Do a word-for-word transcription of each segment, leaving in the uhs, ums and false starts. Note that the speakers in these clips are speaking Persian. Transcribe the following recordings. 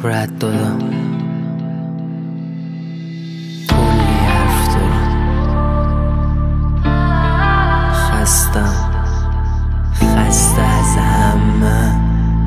رد دادم، کلی حرف دارم، خستم، خسته از همه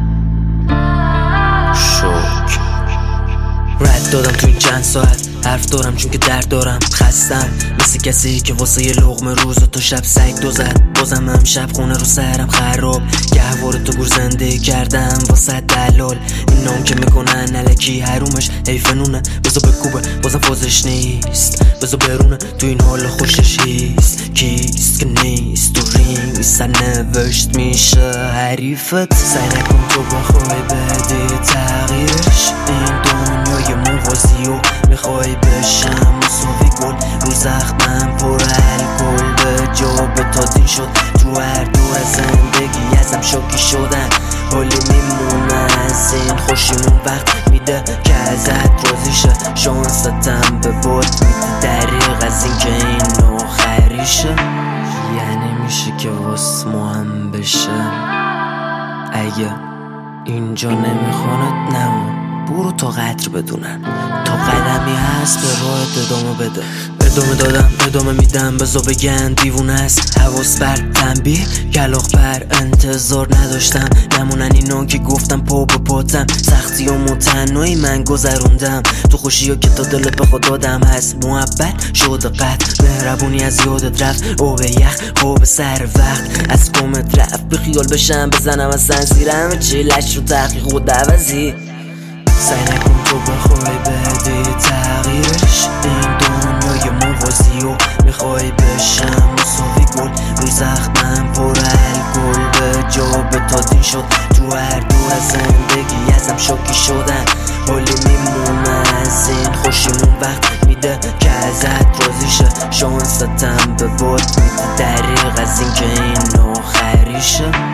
شوک. رد دادم تو این چند ساعت، حرف دارم چون که درد دارم، خستم مثل کسی که واسه یه لقمه روز و تو شب سگ دو زد. بازم هم شب خونه رو سرم خراب، گهواره تو گور زنده کردم واسه دلال. این نام که میکنن الکی حرومش حیفنونه، بزا بکوبه بازم فازش نیست، بزا برونه تو این حال خوشش هیست. کیست که نیست تو رینگ سرنوشت میشه حریفت. سعی نکن تو بخوای بدی تغییرش، این دنیای موازی و میخوای بشم مساوی گل رو زخمم پر الکل. به جا به تادین شد تو هر دور زندگی ازم شاکی شدن، حالی میمونه از این خوشیمون وقت میده که ازت راضی شه. شانستم به باد میده دریغ از این که این آخریشه، یعنی میشه که واسه ما هم بشه. اگه اینجا نمیخواند نمون، برو تا قدر بدونن، تا قدمی هست به راهت ادامه بده. ادامه دادم ادامه میدم، بزا بگن دیوونه است. حواس بر تنبیه کلاغ بر انتظار نداشتم، نمونن اینا که گفتم پا به پاتم. سختی و متنوعی من گذروندم، تو خوشی ها که تا دل به خود دادم هست. محبت شده قد مهربونی از یادت رفت، او به یخ خوب سر وقت از کمت رفت. به خیال بشم بزنم از سنسیرم چیلش رو تحقیق و دوزی. سعی نکن تو بخوای بدی تغییرش، این دنیای موازی و میخوای بشم مساوی گل رو زخمم پر الکل. به جا به تادین شد تو هر دور زندگی ازم شاکی شدن، حالی میمونه از این خوشیمون وقت میده که ازت راضی شه. شانستم به باد میده دریغ از این که این آخریشه.